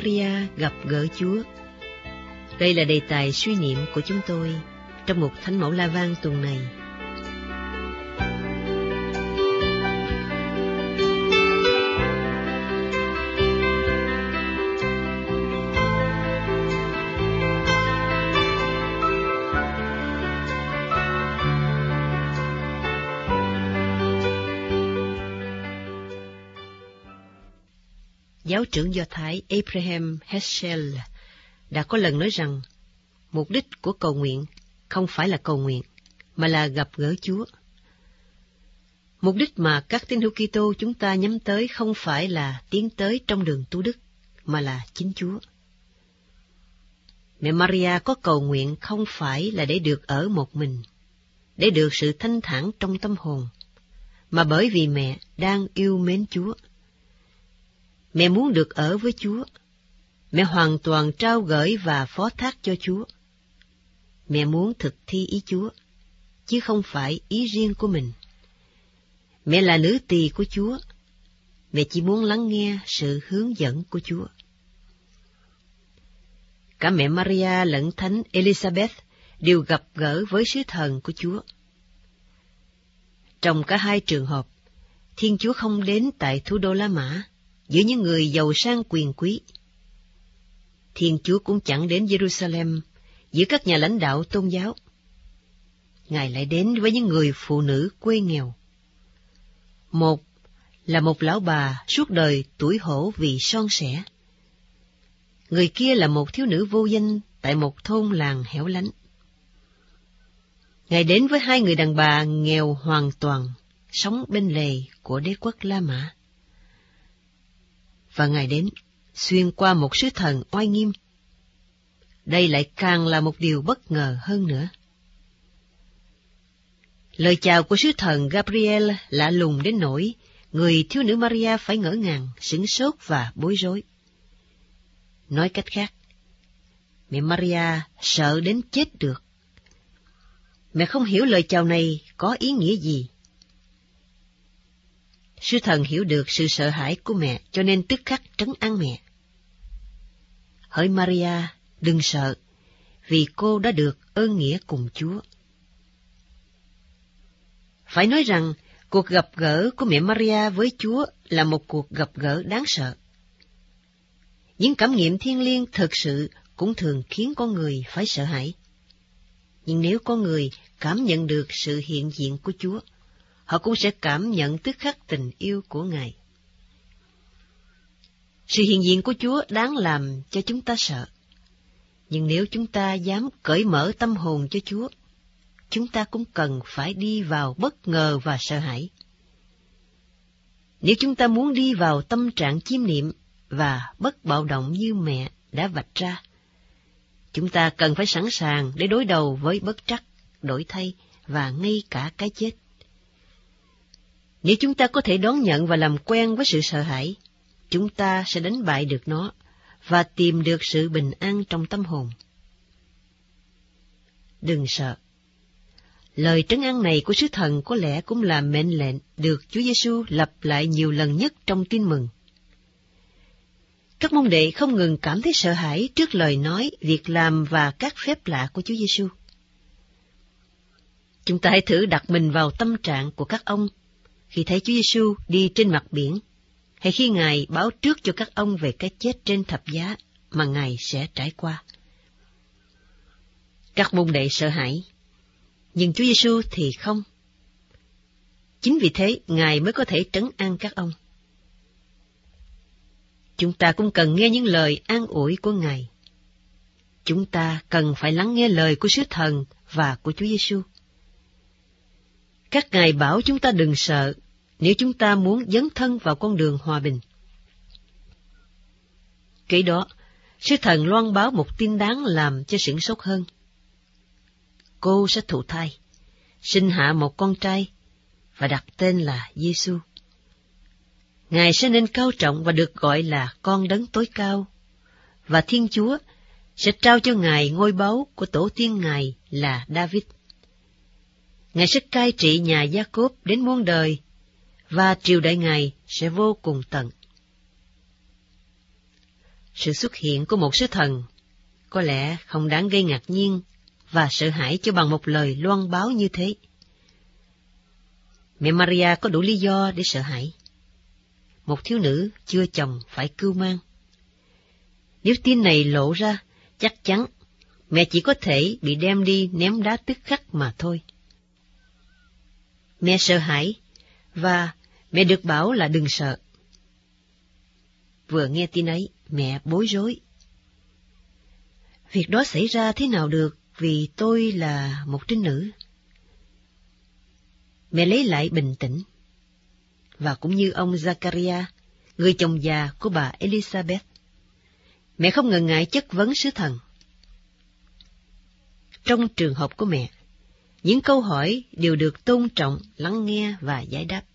Maria gặp gỡ Chúa. Đây là đề tài suy niệm của chúng tôi trong mục Thánh Mẫu La Vang tuần này. Giáo trưởng Do Thái Abraham Heschel đã có lần nói rằng mục đích của cầu nguyện không phải là cầu nguyện, mà là gặp gỡ Chúa. Mục đích mà các tín hữu Kitô chúng ta nhắm tới không phải là tiến tới trong đường tu đức, mà là chính Chúa. Mẹ Maria có cầu nguyện không phải là để được ở một mình, để được sự thanh thản trong tâm hồn, mà bởi vì mẹ đang yêu mến Chúa. Mẹ muốn được ở với Chúa. Mẹ hoàn toàn trao gửi và phó thác cho Chúa. Mẹ muốn thực thi ý Chúa, chứ không phải ý riêng của mình. Mẹ là nữ tỳ của Chúa. Mẹ chỉ muốn lắng nghe sự hướng dẫn của Chúa. Cả mẹ Maria lẫn Thánh Elizabeth đều gặp gỡ với sứ thần của Chúa. Trong cả hai trường hợp, Thiên Chúa không đến tại thủ đô La Mã, giữa những người giàu sang quyền quý. Thiên Chúa cũng chẳng đến Jerusalem, giữa các nhà lãnh đạo tôn giáo. Ngài lại đến với những người phụ nữ quê nghèo. Một là một lão bà suốt đời tủi hổ vì son sẻ. Người kia là một thiếu nữ vô danh tại một thôn làng hẻo lánh. Ngài đến với hai người đàn bà nghèo hoàn toàn, sống bên lề của đế quốc La Mã. Và Ngài đến xuyên qua một sứ thần oai nghiêm. Đây lại càng là một điều bất ngờ hơn nữa. Lời chào của sứ thần Gabriel lạ lùng đến nỗi người thiếu nữ Maria phải ngỡ ngàng, sửng sốt và bối rối. Nói cách khác, mẹ Maria sợ đến chết được. Mẹ không hiểu lời chào này có ý nghĩa gì. Sứ thần hiểu được sự sợ hãi của mẹ, cho nên tức khắc trấn an mẹ. Hỡi Maria, đừng sợ, vì cô đã được ơn nghĩa cùng Chúa. Phải nói rằng, cuộc gặp gỡ của mẹ Maria với Chúa là một cuộc gặp gỡ đáng sợ. Những cảm nghiệm thiêng liêng thực sự cũng thường khiến con người phải sợ hãi. Nhưng nếu có người cảm nhận được sự hiện diện của Chúa, họ cũng sẽ cảm nhận tức khắc tình yêu của Ngài. Sự hiện diện của Chúa đáng làm cho chúng ta sợ. Nhưng nếu chúng ta dám cởi mở tâm hồn cho Chúa, chúng ta cũng cần phải đi vào bất ngờ và sợ hãi. Nếu chúng ta muốn đi vào tâm trạng chiêm niệm và bất bạo động như mẹ đã vạch ra, chúng ta cần phải sẵn sàng để đối đầu với bất trắc, đổi thay và ngay cả cái chết. Nếu chúng ta có thể đón nhận và làm quen với sự sợ hãi, chúng ta sẽ đánh bại được nó và tìm được sự bình an trong tâm hồn. Đừng sợ. Lời trấn an này của sứ thần có lẽ cũng là mệnh lệnh được Chúa Giêsu lặp lại nhiều lần nhất trong Tin Mừng. Các môn đệ không ngừng cảm thấy sợ hãi trước lời nói, việc làm và các phép lạ của Chúa Giêsu. Chúng ta hãy thử đặt mình vào tâm trạng của các ông khi thấy Chúa Giêsu đi trên mặt biển, hay khi Ngài báo trước cho các ông về cái chết trên thập giá mà Ngài sẽ trải qua. Các môn đệ sợ hãi, nhưng Chúa Giêsu thì không. Chính vì thế, Ngài mới có thể trấn an các ông. Chúng ta cũng cần nghe những lời an ủi của Ngài. Chúng ta cần phải lắng nghe lời của sứ thần và của Chúa Giêsu. Các Ngài bảo chúng ta đừng sợ nếu chúng ta muốn dấn thân vào con đường hòa bình. Kế đó, sứ thần loan báo một tin đáng làm cho sửng sốt hơn. Cô sẽ thụ thai, sinh hạ một con trai và đặt tên là Giêsu. Ngài sẽ nên cao trọng và được gọi là con đấng tối cao, và Thiên Chúa sẽ trao cho Ngài ngôi báu của tổ tiên Ngài là David. Ngài sẽ cai trị nhà Gia-cốp đến muôn đời, và triều đại Ngài sẽ vô cùng tận. Sự xuất hiện của một sứ thần có lẽ không đáng gây ngạc nhiên và sợ hãi cho bằng một lời loan báo như thế. Mẹ Maria có đủ lý do để sợ hãi. Một thiếu nữ chưa chồng phải cưu mang. Nếu tin này lộ ra, chắc chắn mẹ chỉ có thể bị đem đi ném đá tức khắc mà thôi. Mẹ sợ hãi, và mẹ được bảo là đừng sợ. Vừa nghe tin ấy, mẹ bối rối. Việc đó xảy ra thế nào được, vì tôi là một trinh nữ. Mẹ lấy lại bình tĩnh, và cũng như ông Zachariah, người chồng già của bà Elizabeth, mẹ không ngần ngại chất vấn sứ thần. Trong trường hợp của mẹ, những câu hỏi đều được tôn trọng, lắng nghe và giải đáp.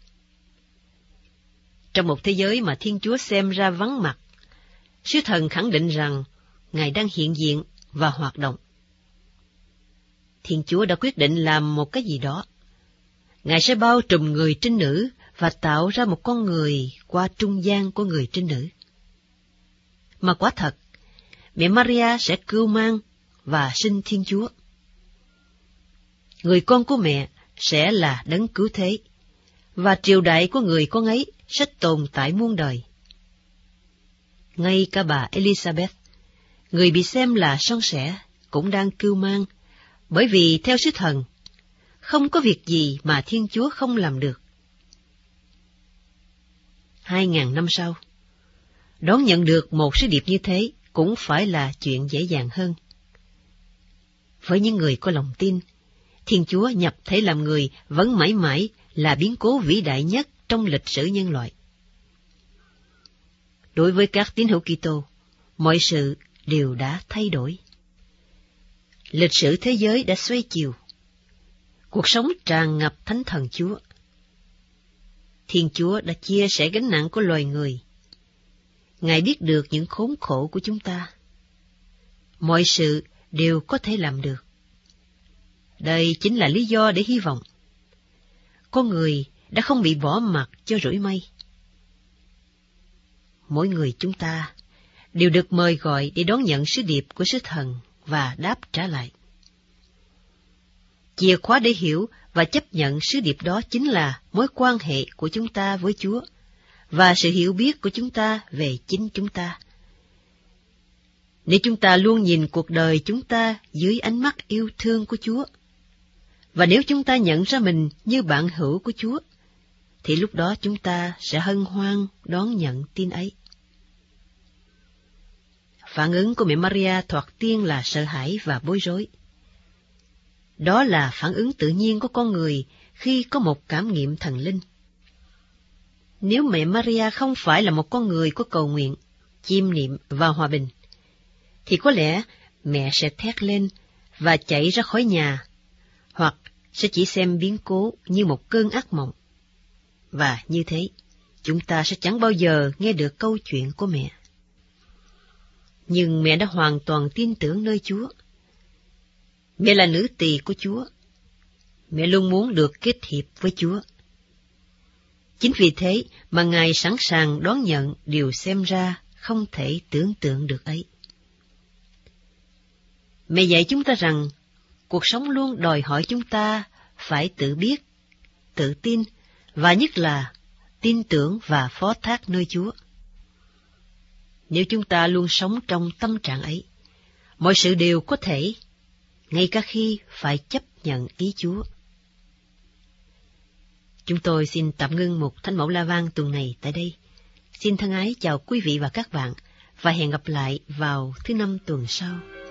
Trong một thế giới mà Thiên Chúa xem ra vắng mặt, sứ thần khẳng định rằng Ngài đang hiện diện và hoạt động. Thiên Chúa đã quyết định làm một cái gì đó. Ngài sẽ bao trùm người trinh nữ và tạo ra một con người qua trung gian của người trinh nữ. Mà quả thật, mẹ Maria sẽ cưu mang và sinh Thiên Chúa. Người con của mẹ sẽ là đấng cứu thế, và triều đại của người con ấy sẽ tồn tại muôn đời. Ngay cả bà Elizabeth, người bị xem là son sẻ, cũng đang cưu mang, bởi vì theo sứ thần, không có việc gì mà Thiên Chúa không làm được. 2000 năm sau, đón nhận được một sứ điệp như thế cũng phải là chuyện dễ dàng hơn. Với những người có lòng tin, Thiên Chúa nhập thể làm người vẫn mãi mãi là biến cố vĩ đại nhất trong lịch sử nhân loại. Đối với các tín hữu Kitô, mọi sự đều đã thay đổi. Lịch sử thế giới đã xoay chiều. Cuộc sống tràn ngập Thánh Thần Chúa. Thiên Chúa đã chia sẻ gánh nặng của loài người. Ngài biết được những khốn khổ của chúng ta. Mọi sự đều có thể làm được. Đây chính là lý do để hy vọng. Con người đã không bị bỏ mặc cho rủi may. Mỗi người chúng ta đều được mời gọi để đón nhận sứ điệp của sứ thần và đáp trả lại. Chìa khóa để hiểu và chấp nhận sứ điệp đó chính là mối quan hệ của chúng ta với Chúa và sự hiểu biết của chúng ta về chính chúng ta. Nếu chúng ta luôn nhìn cuộc đời chúng ta dưới ánh mắt yêu thương của Chúa, và nếu chúng ta nhận ra mình như bạn hữu của Chúa, thì lúc đó chúng ta sẽ hân hoan đón nhận tin ấy. Phản ứng của mẹ Maria thoạt tiên là sợ hãi và bối rối. Đó là phản ứng tự nhiên của con người khi có một cảm nghiệm thần linh. Nếu mẹ Maria không phải là một con người của cầu nguyện, chiêm niệm và hòa bình, thì có lẽ mẹ sẽ thét lên và chạy ra khỏi nhà, hoặc sẽ chỉ xem biến cố như một cơn ác mộng. Và như thế, chúng ta sẽ chẳng bao giờ nghe được câu chuyện của mẹ. Nhưng mẹ đã hoàn toàn tin tưởng nơi Chúa. Mẹ là nữ tỳ của Chúa. Mẹ luôn muốn được kết hiệp với Chúa. Chính vì thế mà Ngài sẵn sàng đón nhận điều xem ra không thể tưởng tượng được ấy. Mẹ dạy chúng ta rằng, cuộc sống luôn đòi hỏi chúng ta phải tự biết, tự tin, và nhất là tin tưởng và phó thác nơi Chúa. Nếu chúng ta luôn sống trong tâm trạng ấy, mọi sự đều có thể, ngay cả khi phải chấp nhận ý Chúa. Chúng tôi xin tạm ngưng mục Thánh Mẫu La Vang tuần này tại đây. Xin thân ái chào quý vị và các bạn, và hẹn gặp lại vào thứ Năm tuần sau.